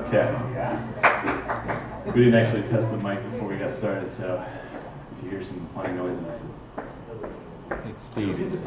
Okay. We didn't actually test the mic before we got started, so if you hear some funny noises, It's Steve.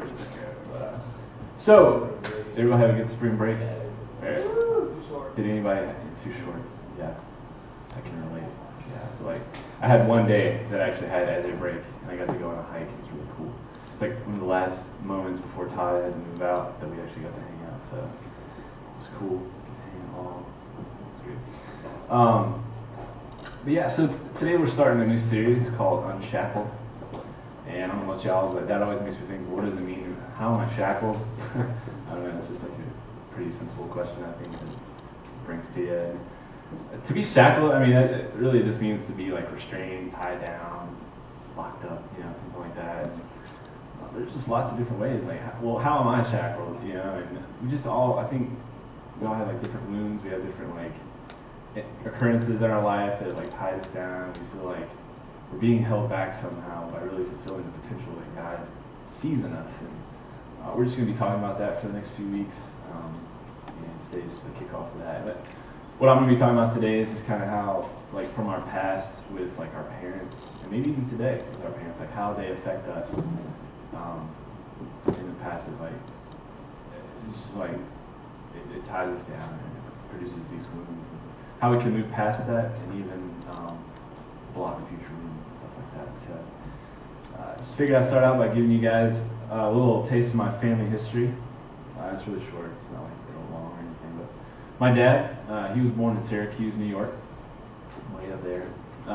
So, everyone have a good spring break? Right. Did anybody? Too short. Yeah, I can relate. Yeah, like I had one day that I actually had as a break, and I got to go on a hike. It was really cool. It's like one of the last moments before Todd had to move out that we actually got to hang out. So it was cool. Hanging along. It was good. But yeah, so today we're starting a new series called Unshackled. And I don't know about y'all, but that always makes me think, what does it mean? How am I shackled? I don't know, it's just like a pretty sensible question, I think, that brings to you. And to be shackled, I mean, it really just means to be like restrained, tied down, locked up, something like that. And, there's just lots of different ways, like, well, how am I shackled, And we just all, I think, we all have like different wounds, we have different like occurrences in our life that like tie us down. We feel like we're being held back somehow by really fulfilling the potential that God sees in us. And we're just going to be talking about that for the next few weeks. And today is just the kickoff of that. But what I'm going to be talking about today is just kind of how, like from our past with like our parents, and maybe even today with our parents, like how they affect us in the past. Of like, it's just like, it ties us down and it produces these wounds. And how we can move past that and even block future wounds and stuff like that. So just figured I'd start out by giving you guys a little taste of my family history. It's really short. It's not like real long or anything. But my dad, he was born in Syracuse, New York, way up there.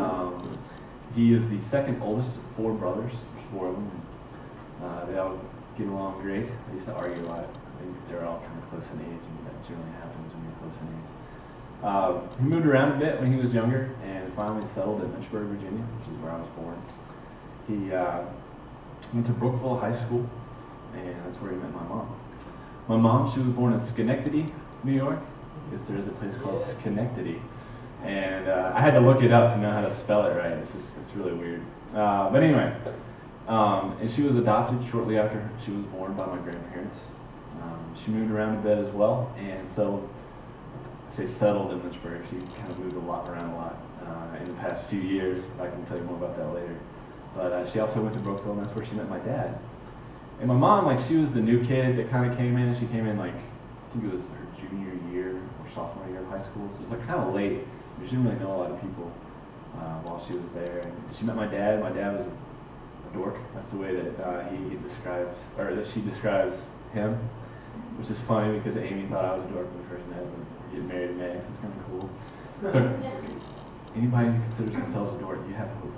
He is the second oldest of four brothers. There's four of them. They all get along great. They used to argue a lot. I think they're all kind of close in age, and that generally happens when you're close in age. He moved around a bit when he was younger and finally settled in Lynchburg, Virginia, which is where I was born. He went to Brookville High School, and that's where he met my mom. My mom, she was born in Schenectady, New York. I guess there is a place called Schenectady. And I had to look it up to know how to spell it right. It's really weird. But anyway, and she was adopted shortly after she was born by my grandparents. She moved around a bit as well, and settled in Lynchburg. She kind of moved around a lot in the past few years. I can tell you more about that later. But she also went to Brookville, and that's where she met my dad. And my mom, like, she was the new kid that kind of came in. She came in, like, I think it was her junior year or sophomore year of high school. So it was, like, kind of late. She didn't really know a lot of people while she was there. And she met my dad. My dad was a dork. That's the way that he describes, or that she describes him, which is funny because Amy thought I was a dork when we first met. Get married in May, so it's kind of cool. So anybody who considers themselves a dork, you have hope.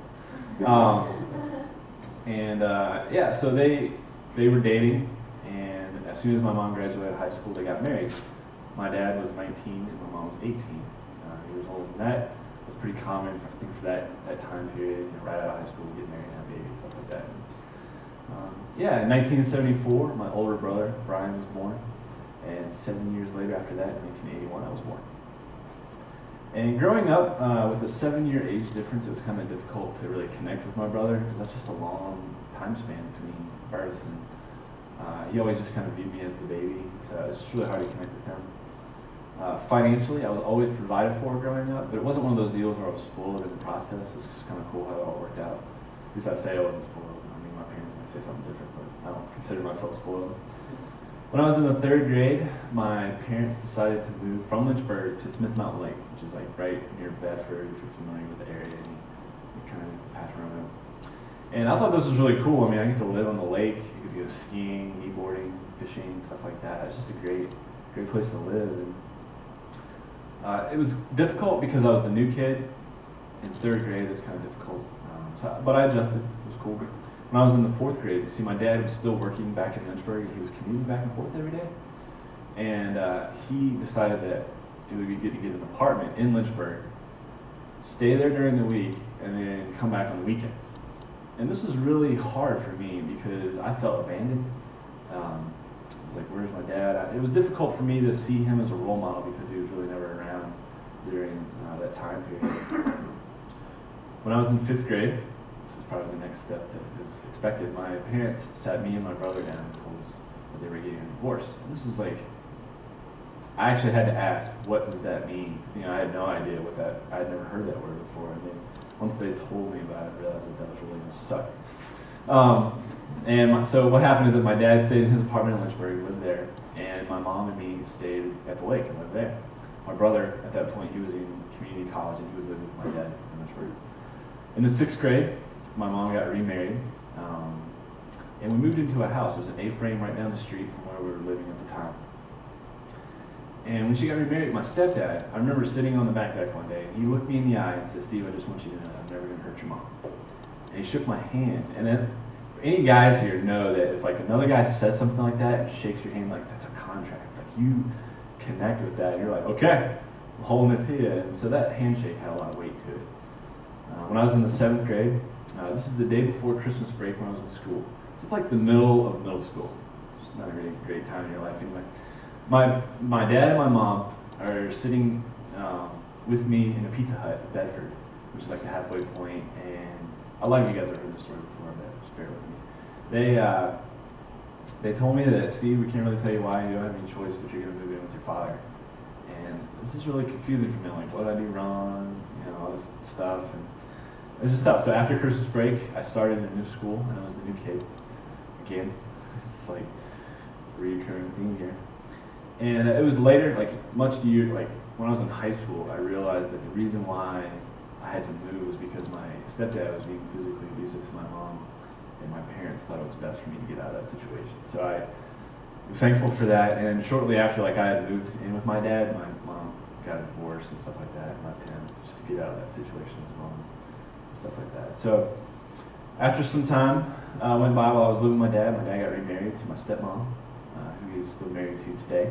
Yeah, so they were dating, and as soon as my mom graduated high school, they got married. My dad was 19 and my mom was 18 years old. And that was pretty common, I think, for that time period, right out of high school, get married and have babies, stuff like that. In 1974, my older brother, Brian, was born. And 7 years later after that, in 1981, I was born. And growing up with a 7-year age difference, it was kind of difficult to really connect with my brother because that's just a long time span between births. And he always just kind of viewed me as the baby, so it's just really hard to connect with him. Financially, I was always provided for growing up, but it wasn't one of those deals where I was spoiled in the process. It was just kind of cool how it all worked out. At least I'd say I wasn't spoiled. I mean, my parents might say something different, but I don't consider myself spoiled. When I was in the 3rd grade, my parents decided to move from Lynchburg to Smith Mountain Lake, which is like right near Bedford, if you're familiar with the area, and you kind of pass around it. And I thought this was really cool. I mean, I get to live on the lake, you get to go skiing, kneeboarding, fishing, stuff like that. It's just a great place to live. And it was difficult because I was the new kid. In 3rd grade, it's kind of difficult. But I adjusted. It was cool. When I was in the 4th grade, my dad was still working back in Lynchburg, and he was commuting back and forth every day. And he decided that it would be good to get an apartment in Lynchburg, stay there during the week, and then come back on the weekends. And this was really hard for me because I felt abandoned. I was like, where's my dad? It was difficult for me to see him as a role model because he was really never around during that time period. When I was in 5th grade, probably the next step that is expected. My parents sat me and my brother down and told us that they were getting a divorce. And this was like I actually had to ask, what does that mean? I had no idea what that, I had never heard that word before. And then once they told me about it, I realized that was really going to suck. So what happened is that my dad stayed in his apartment in Lynchburg, lived there, and my mom and me stayed at the lake and lived there. My brother, at that point, he was in community college and he was living with my dad in Lynchburg. In the 6th grade, my mom got remarried, and we moved into a house. It was an A-frame right down the street from where we were living at the time. And when she got remarried, my stepdad, I remember sitting on the back deck one day, and he looked me in the eye and said, "Steve, I just want you to know I'm never going to hurt your mom." And he shook my hand. And then, any guys here know that if like another guy says something like that and shakes your hand, like that's a contract. Like you connect with that, and you're like, okay, I'm holding it to you. And so that handshake had a lot of weight to it. When I was in the 7th grade, this is the day before Christmas break when I was in school. So it's like the middle of middle school. It's not a really great time in your life anyway. My dad and my mom are sitting with me in a Pizza Hut in Bedford, which is like the halfway point, and a lot of you guys have heard this story before, but just bear with me. They told me that, "Steve, we can't really tell you why, you don't have any choice, but you're going to move in with your father." And this is really confusing for me, like, what did I do wrong, all this stuff, and it was just tough. So after Christmas break, I started a new school, and I was the new kid. Again, it's just like a recurring theme here. And it was later, like when I was in high school, I realized that the reason why I had to move was because my stepdad was being physically abusive to my mom, and my parents thought it was best for me to get out of that situation. So I was thankful for that, and shortly after I had moved in with my dad, my mom got a divorce and stuff like that, and left him just to get out of that situation as well, and stuff like that. So after some time went by while I was living with my dad got remarried to my stepmom, who he's still married to today.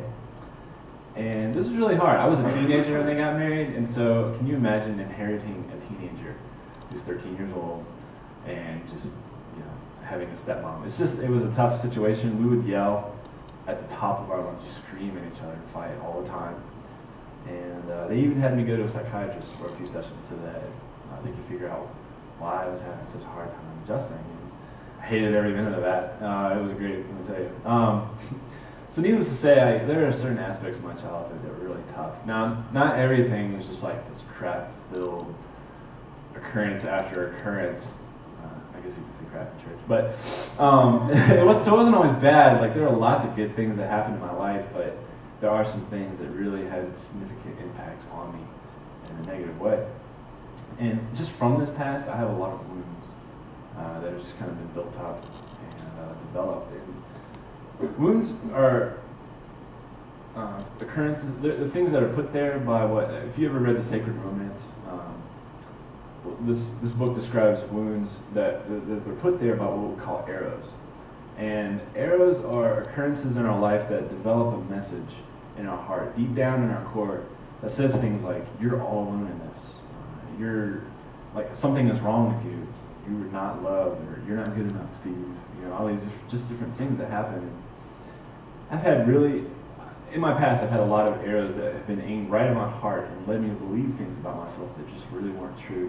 And this was really hard. I was a teenager when they got married, and so can you imagine inheriting a teenager who's 13 years old and just having a stepmom? It was a tough situation. We would yell at the top of our lungs, just scream at each other and fight all the time. And they even had me go to a psychiatrist for a few sessions so that they could figure out why I was having such a hard time adjusting. And I hated every minute of that. It was great, let me tell you. So needless to say, there are certain aspects of my childhood that were really tough. Now, not everything was just like this crap-filled occurrence after occurrence. I guess you could say crap in church. But it wasn't always bad. Like, there are lots of good things that happened in my life, but there are some things that really had significant impacts on me in a negative way. And just from this past, I have a lot of wounds that have just kind of been built up and developed. And wounds are occurrences, the things that are put there by if you ever read The Sacred Romance, this book describes wounds that they're put there by what we call arrows. And arrows are occurrences in our life that develop a message in our heart, deep down in our core, that says things like, you're all alone in this. You're, like, something is wrong with you. You're not loved, or you're not good enough, Steve. All these just different things that happen. I've had in my past, I've had a lot of arrows that have been aimed right at my heart and led me to believe things about myself that just really weren't true.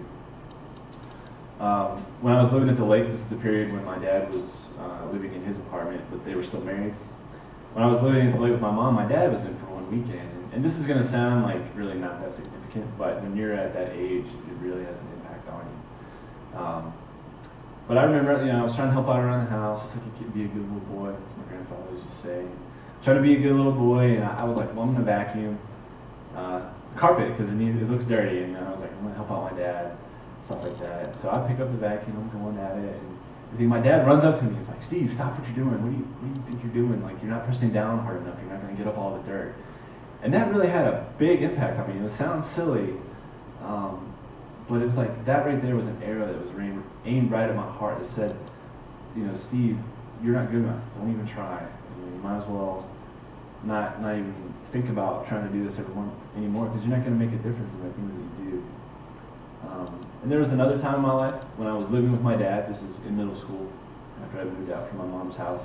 When I was living at the lake, this is the period when my dad was living in his apartment, but they were still married. When I was living at the lake with my mom, my dad was in for one weekend. And this is going to sound like really not that significant, but when you're at that age, it really has an impact on you. But I remember, I was trying to help out around the house, just like a kid, be a good little boy, as my grandfather used to say. Trying to be a good little boy, and I was like, well, I'm going to vacuum carpet because it looks dirty, and I was like, I'm going to help out my dad, stuff like that. So I pick up the vacuum, I'm going at it, and my dad runs up to me, he's like, Steve, stop what you're doing. What do you think you're doing? Like, you're not pressing down hard enough, you're not going to get up all the dirt. And that really had a big impact on me. It sounds silly, but it was like, that right there was an arrow that was aimed right at my heart that said, Steve, you're not good enough. Don't even try. You might as well not even think about trying to do this anymore because you're not going to make a difference in the things that you do. And there was another time in my life when I was living with my dad. This is in middle school after I moved out from my mom's house.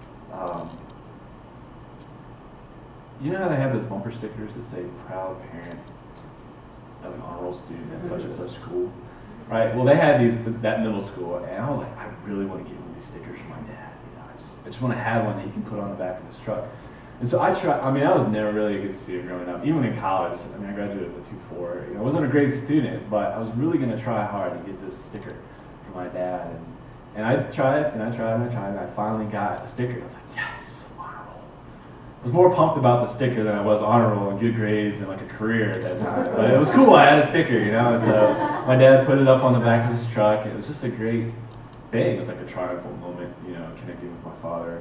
You know how they have those bumper stickers that say proud parent of an honor roll student at such and such school? Right? Well, they had that middle school, and I was like, I really want to get one of these stickers for my dad. I just want to have one that he can put on the back of his truck. And so I was never really a good student growing up. Even in college, I graduated with a 2.4. I wasn't a great student, but I was really going to try hard to get this sticker from my dad. And I tried, and I tried, and I tried, and I finally got a sticker. I was like, yes, honor roll. I was more pumped about the sticker than I was honor roll and good grades and like a career at that time. But it was cool. I had a sticker, And so my dad put it up on the back of his truck, and it was just a great thing. It was like a triumphal moment, connecting with my father.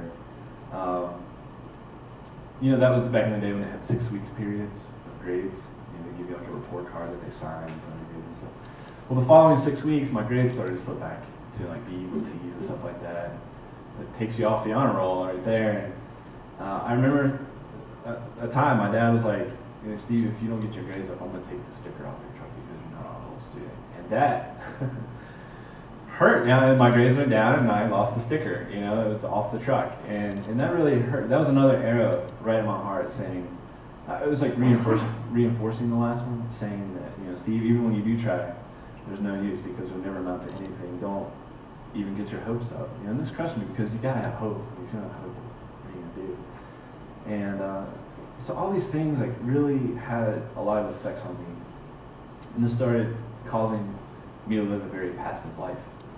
That was back in the day when they had 6 weeks periods of grades. They give you like a report card that they signed and grades and stuff. Well, the following 6 weeks, my grades started to slip back to like B's and C's and stuff like that. It takes you off the honor roll right there. And I remember a time my dad was like, Steve, if you don't get your grades up, I'm going to take the sticker off your truck because you're not an honor roll student. And that hurt. My grades went down and I lost the sticker. It was off the truck. And that really hurt. That was another arrow right in my heart saying, it was like reinforcing the last one, saying that, Steve, even when you do try, there's no use because you'll never amount to anything. Don't even get your hopes up. And this crushed me because you gotta have hope. If you don't have hope, what are you gonna do? And so all these things like really had a lot of effects on me. And this started causing me to live a very passive life.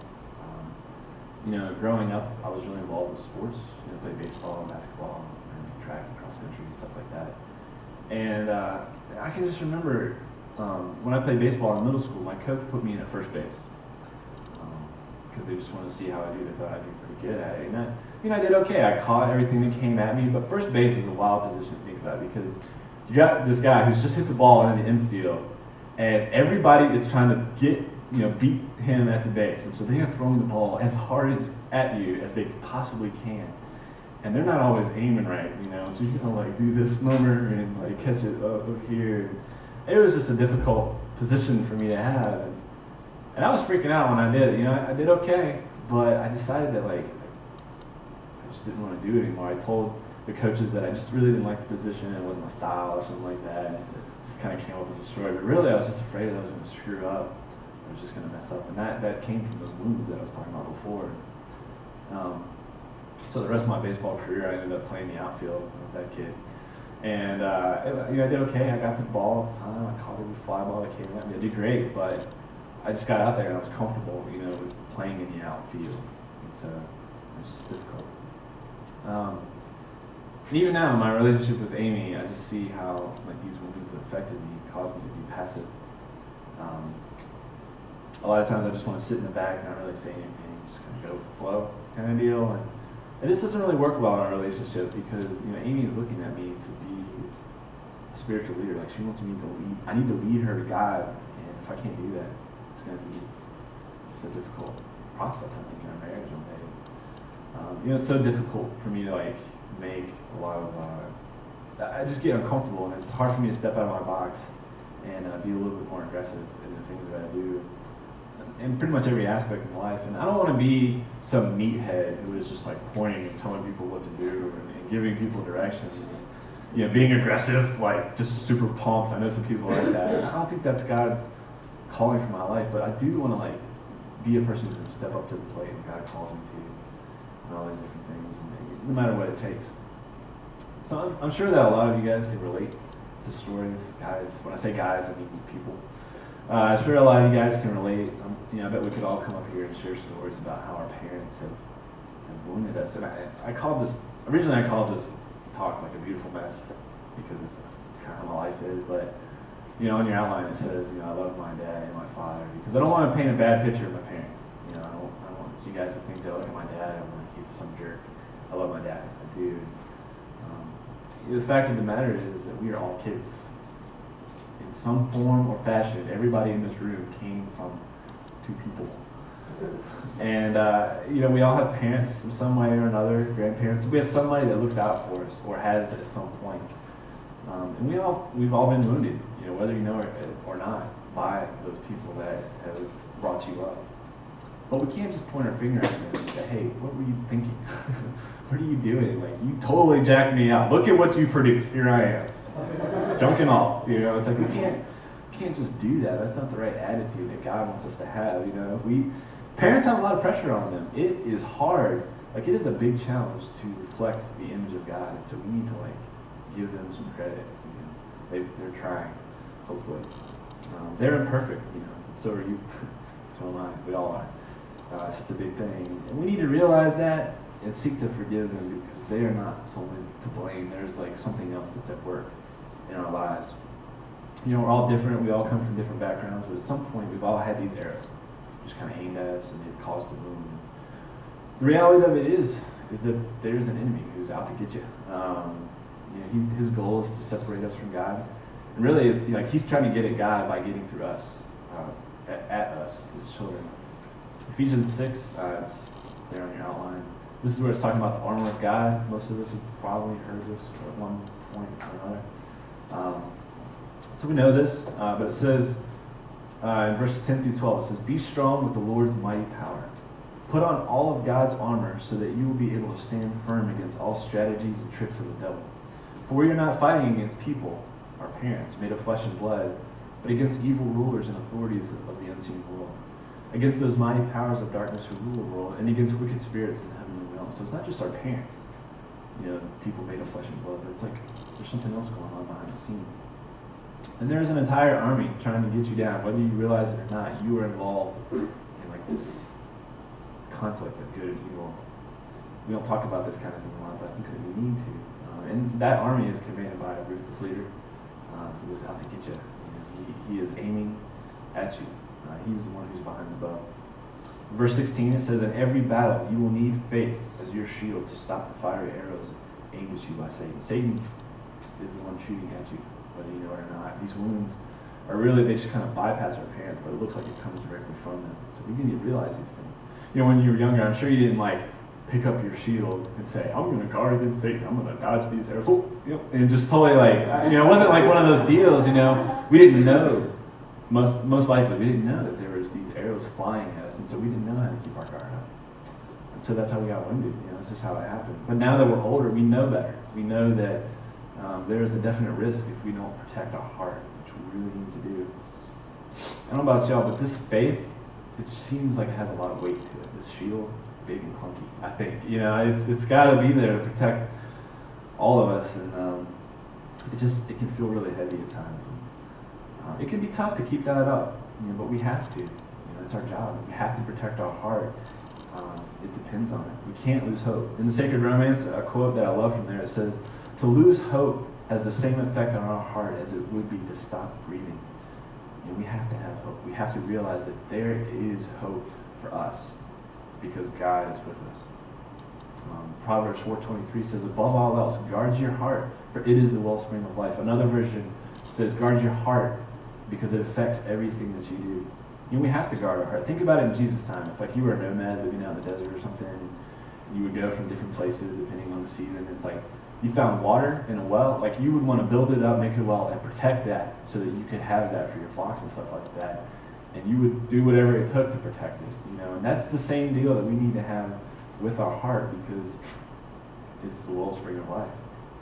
Growing up, I was really involved with sports. I played baseball and basketball and track and cross country and stuff like that. And I can just remember when I played baseball in middle school, my coach put me in at first base because they just wanted to see how I do. They thought I'd be pretty good at it. And I did okay. I caught everything that came at me, but first base is a wild position to think about because you got this guy who's just hit the ball into the infield, and everybody is trying to get beat him at the base, and so they are throwing the ball as hard at you as they possibly can. And they're not always aiming right, so you can like do this number and like catch it up over here. It was just a difficult position for me to have, and I was freaking out when I did it. I did okay, but I decided that like I just didn't want to do it anymore. I told the coaches that I just really didn't like the position. It wasn't my style or something like that. It just kind of came up with a story, but really I was just afraid that I was going to screw up. I was just going to mess up, and that came from those wounds that I was talking about before. So the rest of my baseball career, I ended up playing the outfield. I was that kid. And I did okay. I got to the ball at the time. I caught every fly ball that came at me. I did great, but I just got out there and I was comfortable, with playing in the outfield. And so it was just difficult. And even now, in my relationship with Amy, I just see how like these wounds that affected me caused me to be passive. A lot of times I just want to sit in the back and not really say anything, just kind of go with the flow kind of deal. And this doesn't really work well in our relationship because Amy is looking at me to be a spiritual leader. Like she wants me to lead. I need to lead her to God, and if I can't do that, it's going to be just a difficult process. I think in our marriage one day. It's so difficult for me to like make a lot of. I just get uncomfortable, and it's hard for me to step out of my box and be a little bit more aggressive in the things that I do. In pretty much every aspect of life. And I don't want to be some meathead who is just like pointing and telling people what to do and giving people directions and being aggressive, like just super pumped. I know some people like that. And I don't think that's God's calling for my life, but I do want to like be a person who's going to step up to the plate when God calls me to, and all these different things, and no matter what it takes. So I'm sure that a lot of you guys can relate to stories, guys. When I say guys, I mean people. I'm sure a lot of you guys can relate. I bet we could all come up here and share stories about how our parents have wounded us. And originally I called this talk like a beautiful mess because it's kind of how my life is. But, on your outline it says, I love my dad and my father because I don't want to paint a bad picture of my parents. I don't want you guys to think that I look at my dad and I'm like, he's some jerk. I love my dad. I do. The fact of the matter is that we are all kids. In some form or fashion, everybody in this room came from two people. And, we all have parents in some way or another, grandparents. We have somebody that looks out for us or has at some point. And we've all been wounded, whether you know it or not, by those people that have brought you up. But we can't just point our finger at them and say, hey, what were you thinking? What are you doing? Like, you totally jacked me out. Look at what you produced. Here I am. Junk and all. It's like we can't just do that. That's not the right attitude that God wants us to have. Parents have a lot of pressure on them. It is hard. Like, it is a big challenge to reflect the image of God. And so we need to give them some credit. They're trying, hopefully. They're imperfect, so are you. So am I. We all are. It's just a big thing. And we need to realize that and seek to forgive them because they are not solely to blame. There's like something else that's at work in our lives. We're all different. We all come from different backgrounds, but at some point we've all had these arrows just kind of aimed at us and they've caused a wound. The reality of it is that there's an enemy who's out to get you. His goal is to separate us from God. And really, it's like he's trying to get at God by getting through us, at us, his children. Ephesians 6, it's there on your outline. This is where it's talking about the armor of God. Most of us have probably heard this at one point or another. So we know this, but it says in verses 10 through 12, it says, "Be strong with the Lord's mighty power. Put on all of God's armor so that you will be able to stand firm against all strategies and tricks of the devil. For we are not fighting against people, our parents, made of flesh and blood, but against evil rulers and authorities of the unseen world, against those mighty powers of darkness who rule the world, and against wicked spirits in heavenly realms." So it's not just our parents, people made of flesh and blood, but it's like there's something else going on behind the scenes. And there's an entire army trying to get you down. Whether you realize it or not, you are involved in like this conflict of good and evil. We don't talk about this kind of thing a lot, but I think that we need to. And that army is commanded by a ruthless leader who is out to get you. He is aiming at you. He's the one who's behind the bow. Verse 16, it says, "In every battle you will need faith as your shield to stop the fiery arrows aimed at you by Satan." Satan is the one shooting at you, whether you know it or not. These wounds are really, they just kind of bypass our parents, but it looks like it comes directly from them. So we need to realize these things. When you were younger, I'm sure you didn't pick up your shield and say, "I'm going to guard against Satan. I'm going to dodge these arrows." And just totally it wasn't like one of those deals, We didn't know, most likely, we didn't know that there was these arrows flying at us, and so we didn't know how to keep our guard up. And so that's how we got wounded, That's just how it happened. But now that we're older, we know better. We know that there is a definite risk if we don't protect our heart, which we really need to do. I don't know about y'all, but this faith, it seems like it has a lot of weight to it. This shield, it's big and clunky, I think. It's got to be there to protect all of us, and it can feel really heavy at times. And, it can be tough to keep that up, but we have to. It's our job. We have to protect our heart. It depends on it. We can't lose hope. In the Sacred Romance, a quote that I love from there, it says, "To lose hope has the same effect on our heart as it would be to stop breathing." We have to have hope. We have to realize that there is hope for us because God is with us. Proverbs 4:23 says, "Above all else, guard your heart, for it is the wellspring of life." Another version says, "Guard your heart because it affects everything that you do." We have to guard our heart. Think about it in Jesus' time. If you were a nomad living out in the desert or something, and you would go from different places depending on the season, it's like you found water in a well, you would want to build it up, make a well, and protect that so that you could have that for your flocks and stuff like that. And you would do whatever it took to protect it, And that's the same deal that we need to have with our heart because it's the wellspring of life.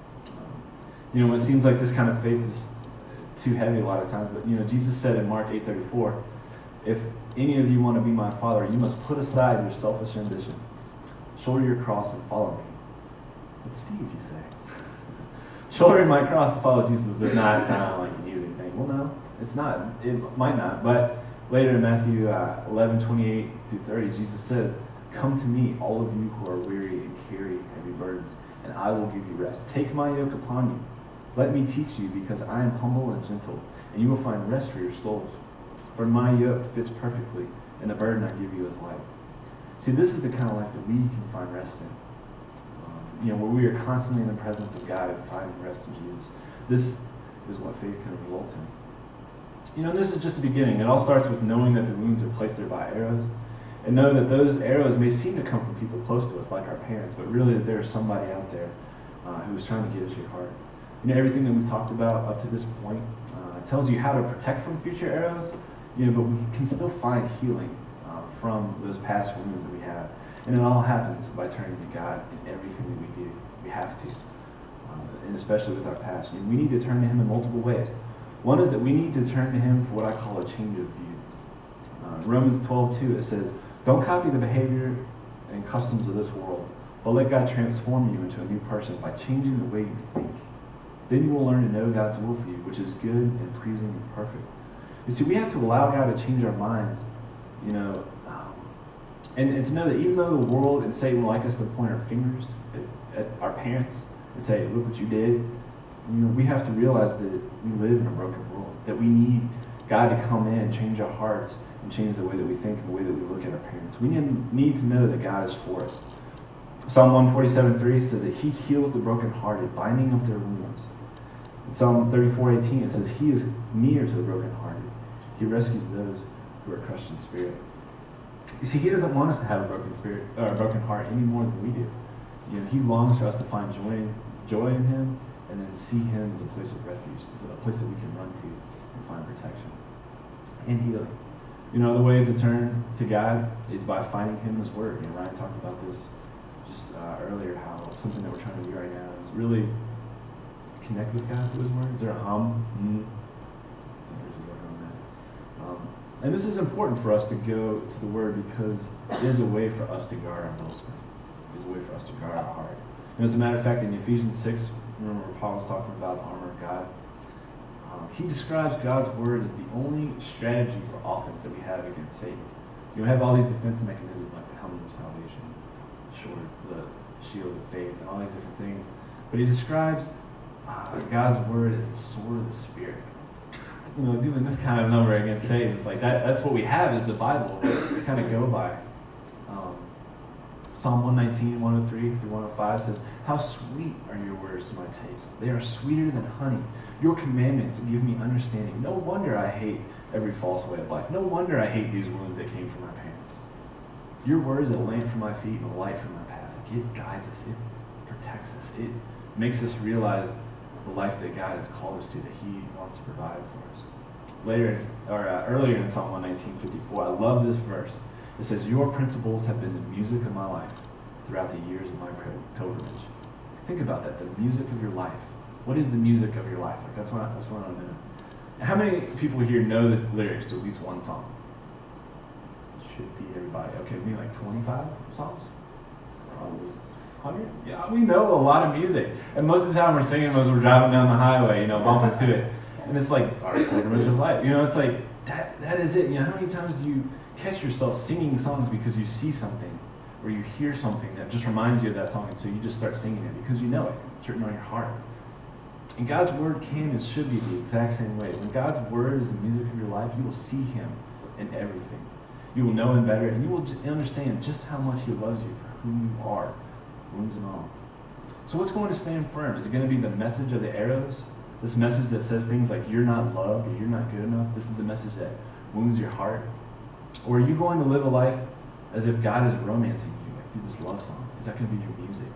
When it seems like this kind of faith is too heavy a lot of times, but Jesus said in Mark 8:34, "If any of you want to be my follower, you must put aside your selfish ambition, shoulder your cross and follow me." But Steve, you say, shouldering my cross to follow Jesus does not sound like an easy thing. Well, no, it's not. It might not. But later in Matthew 11:28 through 30, Jesus says, "Come to me, all of you who are weary and carry heavy burdens, and I will give you rest. Take my yoke upon you. Let me teach you, because I am humble and gentle, and you will find rest for your souls. For my yoke fits perfectly, and the burden I give you is light." See, this is the kind of life that we can find rest in. Where we are constantly in the presence of God and finding rest in Jesus. This is what faith can result in. This is just the beginning. It all starts with knowing that the wounds are placed there by arrows, and know that those arrows may seem to come from people close to us, like our parents, but really that there is somebody out there who is trying to get at your heart. Everything that we've talked about up to this point tells you how to protect from future arrows, but we can still find healing from those past wounds that we have. And it all happens by turning to God in everything that we do. We have to, and especially with our past. We need to turn to Him in multiple ways. One is that we need to turn to Him for what I call a change of view. Romans 12:2, it says, "Don't copy the behavior and customs of this world, but let God transform you into a new person by changing the way you think." Then you will learn to know God's will for you, which is good and pleasing and perfect. You see, we have to allow God to change our minds, and to know that even though the world and Satan would like us to point our fingers at our parents and say, look what you did, we have to realize that we live in a broken world, that we need God to come in, change our hearts, and change the way that we think and the way that we look at our parents. We need to know that God is for us. Psalm 147:3 says that he heals the brokenhearted, binding up their wounds. In Psalm 34:18 it says he is near to the brokenhearted. He rescues those who are crushed in spirit. You see, he doesn't want us to have a broken spirit or a broken heart any more than we do. He longs for us to find joy in him, and then see him as a place of refuge, a place that we can run to and find protection and healing. The way to turn to God is by finding him in his word. Ryan talked about this just earlier, how something that we're trying to do right now is really connect with God through his word. Is there a hum? We're just working on that. And this is important for us to go to the word because it is a way for us to guard our wellspring. It is a way for us to guard our heart. And as a matter of fact, in Ephesians 6, remember where Paul was talking about the armor of God? He describes God's word as the only strategy for offense that we have against Satan. We have all these defense mechanisms like the helmet of salvation, the shield of faith, and all these different things. But he describes God's word as the sword of the Spirit. Doing this kind of number against Satan, it's like that's what we have is the Bible to kind of go by. Psalm 119, 103 through 105 says, how sweet are your words to my taste. They are sweeter than honey. Your commandments give me understanding. No wonder I hate every false way of life. No wonder I hate these wounds that came from my parents. Your word is a lamp for my feet and a light for my path. It guides us. It protects us. It makes us realize the life that God has called us to, that he wants to provide for us. Earlier in Psalm 119:54, I love this verse. It says, your principles have been the music of my life throughout the years of my pilgrimage. Think about that, the music of your life. What is the music of your life? That's what I know. How many people here know the lyrics to at least one song? Should be everybody. Okay, maybe like 25 songs? Probably 100? Yeah, we know a lot of music. And most of the time we're singing them as we're driving down the highway, bumping to it. And it's like our pilgrimage of life. It's like, that is it. How many times do you catch yourself singing songs because you see something or you hear something that just reminds you of that song, and so you just start singing it because you know it. It's written on your heart. And God's word can and should be the exact same way. When God's word is the music of your life, you will see him in everything. You will know him better, and you will understand just how much he loves you for who you are, wounds and all. So what's going to stand firm? Is it going to be the message of the arrows? This message that says things like you're not loved or you're not good enough? This is the message that wounds your heart? Or are you going to live a life as if God is romancing you, like through this love song? Is that going to be your music?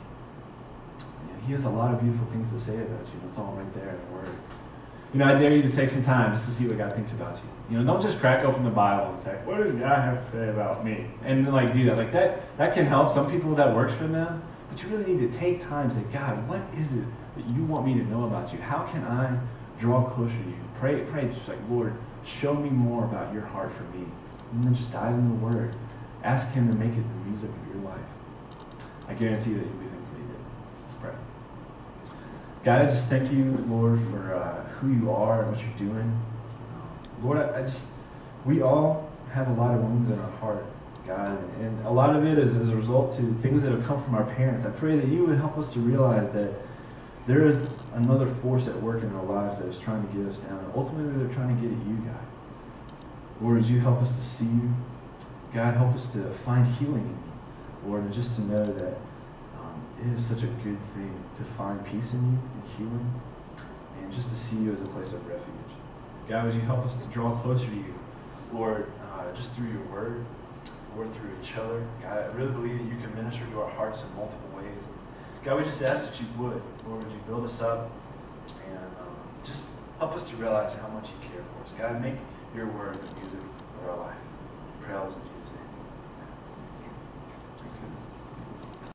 He has a lot of beautiful things to say about you. It's all right there in the Word. I dare you to take some time just to see what God thinks about you. Don't just crack open the Bible and say, what does God have to say about me? And then do that. That can help. Some people that works for them. But you really need to take time to say, God, what is it that you want me to know about you? How can I draw closer to you? Pray just like, Lord, show me more about your heart for me. And then just dive into the Word. Ask him to make it the music of your life. I guarantee that you'll be thankful you did. Let's pray. God, I just thank you, Lord, for who you are and what you're doing. Lord, we all have a lot of wounds in our heart, God, and a lot of it is as a result to things that have come from our parents. I pray that you would help us to realize that there is another force at work in our lives that is trying to get us down. And ultimately, they're trying to get at you, God. Lord, would you help us to see you? God, help us to find healing in you. Lord, and just to know that it is such a good thing to find peace in you and healing, and just to see you as a place of refuge. God, would you help us to draw closer to you, Lord, just through your word, or through each other. God, I really believe that you can minister to our hearts in multiple ways. God, we just ask that you would. Lord, would you build us up and just help us to realize how much you care for us. God, make your word the music of our life. Pray all this in Jesus' name.